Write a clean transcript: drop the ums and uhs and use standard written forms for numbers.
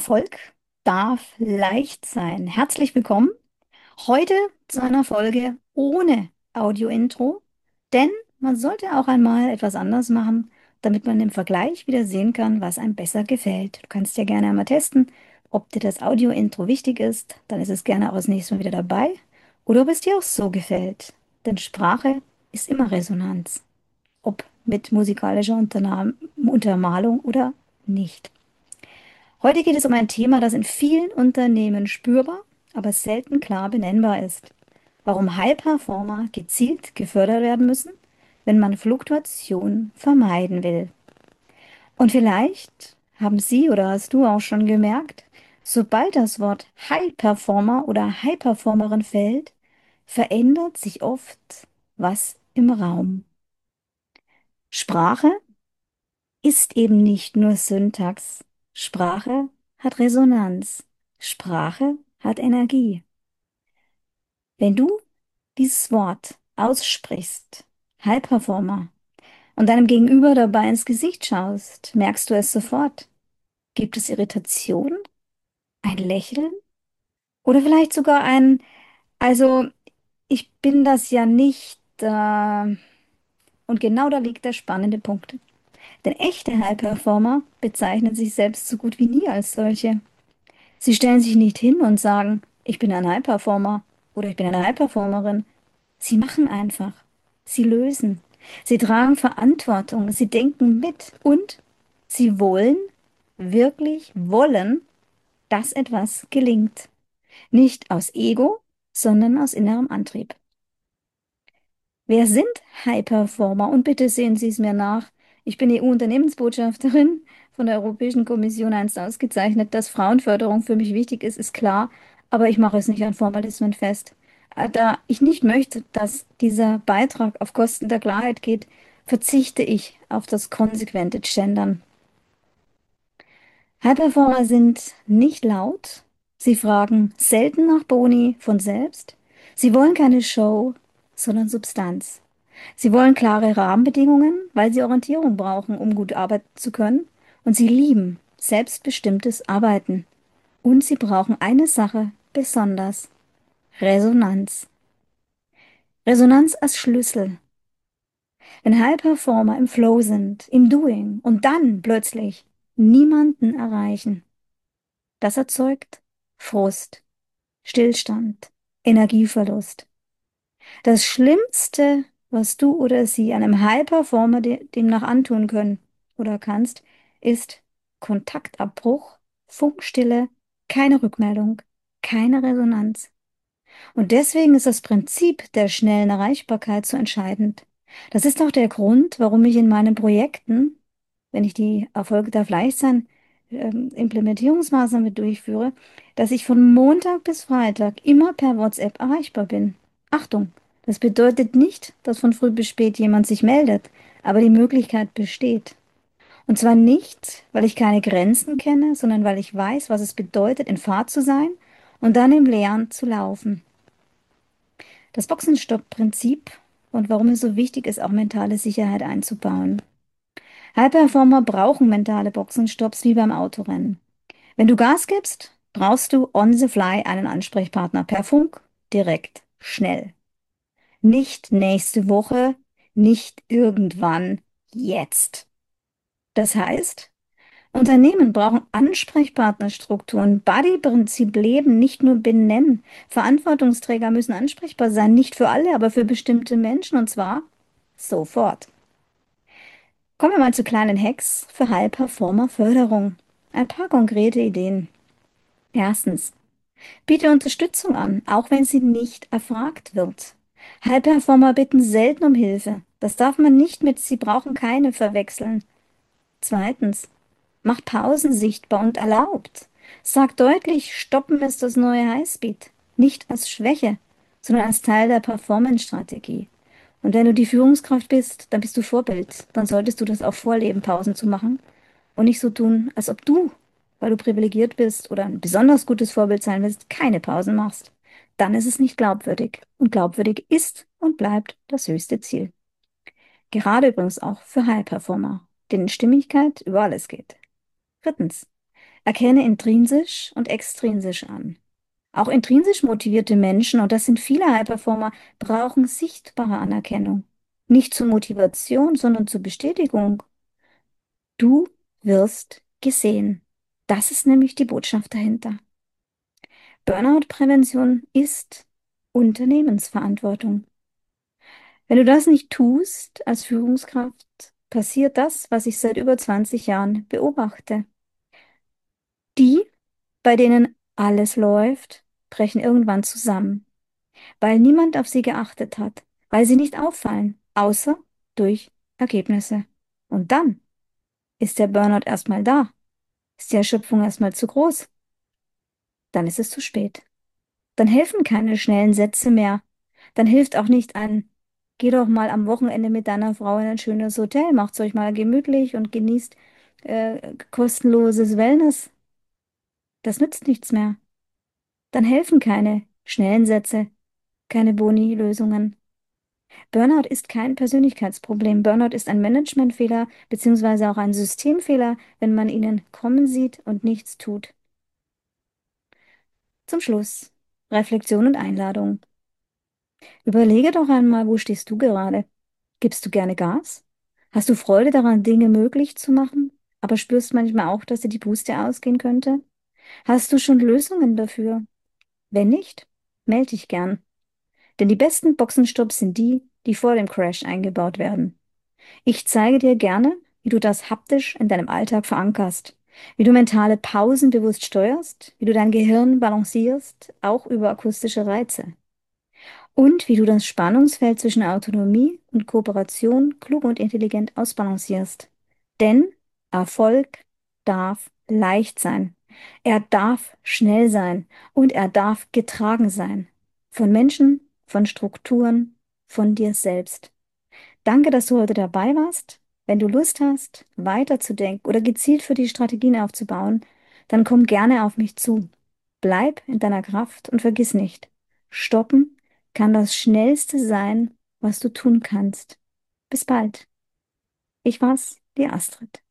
Erfolg darf leicht sein. Herzlich willkommen heute zu einer Folge ohne Audio-Intro, denn man sollte auch einmal etwas anders machen, damit man im Vergleich wieder sehen kann, was einem besser gefällt. Du kannst ja gerne einmal testen, ob dir das Audio-Intro wichtig ist, dann ist es gerne auch das nächste Mal wieder dabei, oder ob es dir auch so gefällt. Denn Sprache ist immer Resonanz, ob mit musikalischer Untermalung oder nicht. Heute geht es um ein Thema, das in vielen Unternehmen spürbar, aber selten klar benennbar ist. Warum High-Performer gezielt gefördert werden müssen, wenn man Fluktuation vermeiden will. Und vielleicht haben Sie oder hast du auch schon gemerkt, sobald das Wort High-Performer oder High-Performerin fällt, verändert sich oft was im Raum. Sprache ist eben nicht nur Syntax. Sprache hat Resonanz. Sprache hat Energie. Wenn du dieses Wort aussprichst, High Performer, und deinem Gegenüber dabei ins Gesicht schaust, merkst du es sofort. Gibt es Irritation, ein Lächeln oder vielleicht sogar also ich bin das ja nicht, und genau da liegt der spannende Punkt. Denn echte High Performer bezeichnen sich selbst so gut wie nie als solche. Sie stellen sich nicht hin und sagen, ich bin ein High-Performer oder ich bin eine High-Performerin. Sie machen einfach. Sie lösen. Sie tragen Verantwortung. Sie denken mit. Und sie wollen, wirklich wollen, dass etwas gelingt. Nicht aus Ego, sondern aus innerem Antrieb. Wer sind High-Performer? Und bitte sehen Sie es mir nach. Ich bin EU-Unternehmensbotschafterin von der Europäischen Kommission, einst ausgezeichnet. Dass Frauenförderung für mich wichtig ist, ist klar, aber ich mache es nicht an Formalismen fest. Da ich nicht möchte, dass dieser Beitrag auf Kosten der Klarheit geht, verzichte ich auf das konsequente Gendern. High-Performer sind nicht laut. Sie fragen selten nach Boni von selbst. Sie wollen keine Show, sondern Substanz. Sie wollen klare Rahmenbedingungen, weil sie Orientierung brauchen, um gut arbeiten zu können. Und sie lieben selbstbestimmtes Arbeiten. Und sie brauchen eine Sache besonders: Resonanz. Resonanz als Schlüssel. Wenn High Performer im Flow sind, im Doing und dann plötzlich niemanden erreichen, das erzeugt Frust, Stillstand, Energieverlust. Das Schlimmste, was du oder sie einem High-Performer demnach antun können oder kannst, ist Kontaktabbruch, Funkstille, keine Rückmeldung, keine Resonanz. Und deswegen ist das Prinzip der schnellen Erreichbarkeit so entscheidend. Das ist auch der Grund, warum ich in meinen Projekten, wenn ich die Erfolge darf leicht sein, Implementierungsmaßnahmen durchführe, dass ich von Montag bis Freitag immer per WhatsApp erreichbar bin. Achtung, das bedeutet nicht, dass von früh bis spät jemand sich meldet, aber die Möglichkeit besteht. Und zwar nicht, weil ich keine Grenzen kenne, sondern weil ich weiß, was es bedeutet, in Fahrt zu sein und dann im Leeren zu laufen. Das Boxenstopp-Prinzip und warum es so wichtig ist, auch mentale Sicherheit einzubauen. High-Performer brauchen mentale Boxenstopps wie beim Autorennen. Wenn du Gas gibst, brauchst du on the fly einen Ansprechpartner per Funk, direkt, schnell. Nicht nächste Woche, nicht irgendwann, jetzt. Das heißt, Unternehmen brauchen Ansprechpartnerstrukturen, Buddy-Prinzip leben, nicht nur benennen. Verantwortungsträger müssen ansprechbar sein, nicht für alle, aber für bestimmte Menschen und zwar sofort. Kommen wir mal zu kleinen Hacks für High-Performer-Förderung. Ein paar konkrete Ideen. Erstens, biete Unterstützung an, auch wenn sie nicht erfragt wird. High-Performer bitten selten um Hilfe. Das darf man nicht mit "Sie brauchen keine" verwechseln. Zweitens, macht Pausen sichtbar und erlaubt. Sagt deutlich, Stoppen ist das neue Highspeed. Nicht als Schwäche, sondern als Teil der Performance-Strategie. Und wenn du die Führungskraft bist, dann bist du Vorbild. Dann solltest du das auch vorleben, Pausen zu machen und nicht so tun, als ob du, weil du privilegiert bist oder ein besonders gutes Vorbild sein willst, keine Pausen machst. Dann ist es nicht glaubwürdig. Und glaubwürdig ist und bleibt das höchste Ziel. Gerade übrigens auch für High-Performer, denen Stimmigkeit über alles geht. Drittens, Erkenne intrinsisch und extrinsisch an. Auch intrinsisch motivierte Menschen, und das sind viele High-Performer, brauchen sichtbare Anerkennung. Nicht zur Motivation, sondern zur Bestätigung. Du wirst gesehen. Das ist nämlich die Botschaft dahinter. Burnout-Prävention ist Unternehmensverantwortung. Wenn du das nicht tust als Führungskraft, passiert das, was ich seit über 20 Jahren beobachte. Die, bei denen alles läuft, brechen irgendwann zusammen, weil niemand auf sie geachtet hat, weil sie nicht auffallen, außer durch Ergebnisse. Und dann ist der Burnout erstmal da, ist die Erschöpfung erstmal zu groß, dann ist es zu spät. Dann helfen keine schnellen Sätze mehr. Dann hilft auch nicht ein, geh doch mal am Wochenende mit deiner Frau in ein schönes Hotel, macht's euch mal gemütlich und genießt kostenloses Wellness. Das nützt nichts mehr. Dann helfen keine schnellen Sätze, keine Boni-Lösungen. Burnout ist kein Persönlichkeitsproblem. Burnout ist ein Managementfehler beziehungsweise auch ein Systemfehler, wenn man ihnen kommen sieht und nichts tut. Zum Schluss Reflexion und Einladung. Überlege doch einmal, wo stehst du gerade? Gibst du gerne Gas? Hast du Freude daran, Dinge möglich zu machen, aber spürst manchmal auch, dass dir die Puste ausgehen könnte? Hast du schon Lösungen dafür? Wenn nicht, melde dich gern. Denn die besten Boxenstopps sind die, die vor dem Crash eingebaut werden. Ich zeige dir gerne, wie du das haptisch in deinem Alltag verankerst, wie du mentale Pausen bewusst steuerst, wie du dein Gehirn balancierst, auch über akustische Reize. Und wie du das Spannungsfeld zwischen Autonomie und Kooperation klug und intelligent ausbalancierst. Denn Erfolg darf leicht sein. Er darf schnell sein und er darf getragen sein. Von Menschen, von Strukturen, von dir selbst. Danke, dass du heute dabei warst. Wenn du Lust hast, weiterzudenken oder gezielt für die Strategien aufzubauen, dann komm gerne auf mich zu. Bleib in deiner Kraft und vergiss nicht, stoppen kann das Schnellste sein, was du tun kannst. Bis bald. Ich war's, die Astrid.